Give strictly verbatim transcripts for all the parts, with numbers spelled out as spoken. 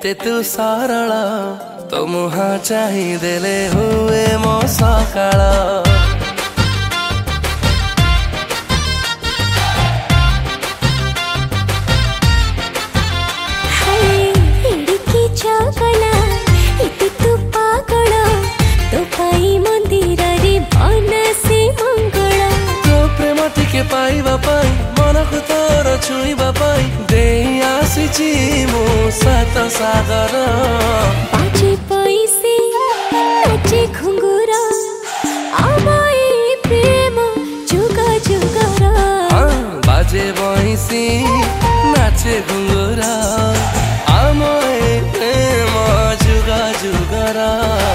एते तू सरल तो मुहा चाही देले हुए मो सकाळ पाइबा पाई मन को तोर छुईबा पाई देई आसीची मो सात सागर बाजे पैसे नाचे घुंगुरा आमाई प्रेम जुगा जुगरा बाजे पैसे नाचे घुंगुरा आमाई प्रेम जुगा जुगरा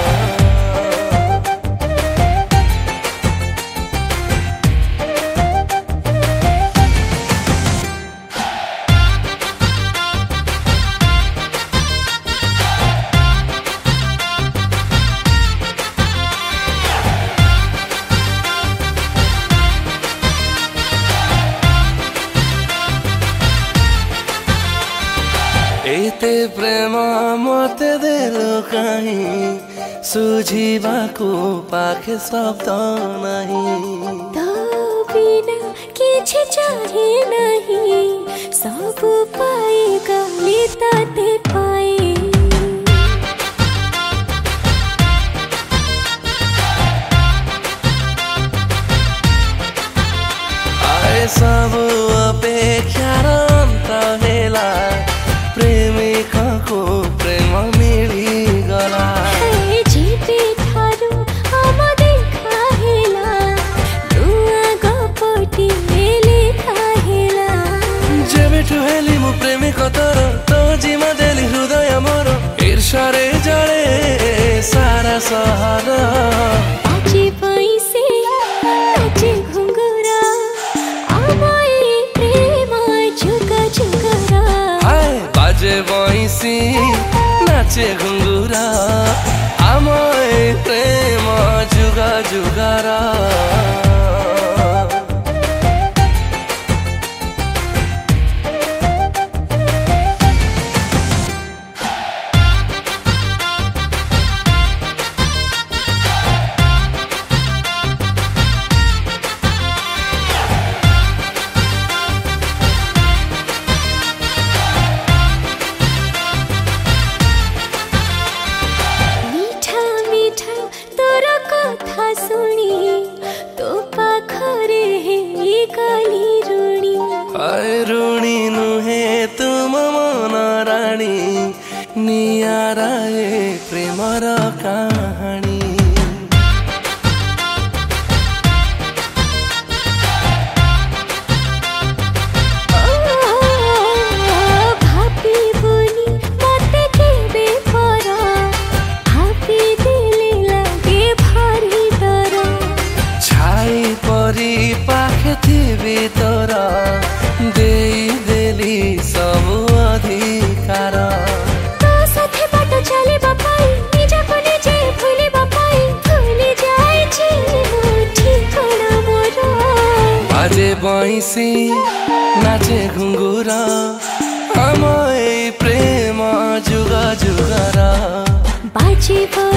एते प्रेम मते देलो कहीं सुझीबा को पाखे शब्द नहीं तो बिना किछि चाहे नहीं सब पाए गली ताते पाए आए सब अपेक्षार अंत हेला प्रेमिक को प्रेम मिली गला जीपे ठारू हम देखा हेला दुआ गपटी लिखा हेला जेबे ठुहेली मु प्रेमिक तोर तो जिमा देली हृदय मोर ईर्षारे जड़े सारा सहर बाजे पैसे नाचे घुंगुरा आमाई प्रेम जुगा जुगरा बाजे पैसे नाचे घुंगुरा आमाई प्रेम जुगा जुगरा ऋणी नुहे तुम मन राणी नियारा प्रेमर कहानी छाई परी पाखे थी तोरा दे देली सब अधिकार तो साथे बाट चले बापाई निजा को निजे भूले बापाई भूले जाए छी ठिकाना मोर बाजे पैसे नाचे घुंगुरा आमाई प्रेम जुगा जुगरा बाजे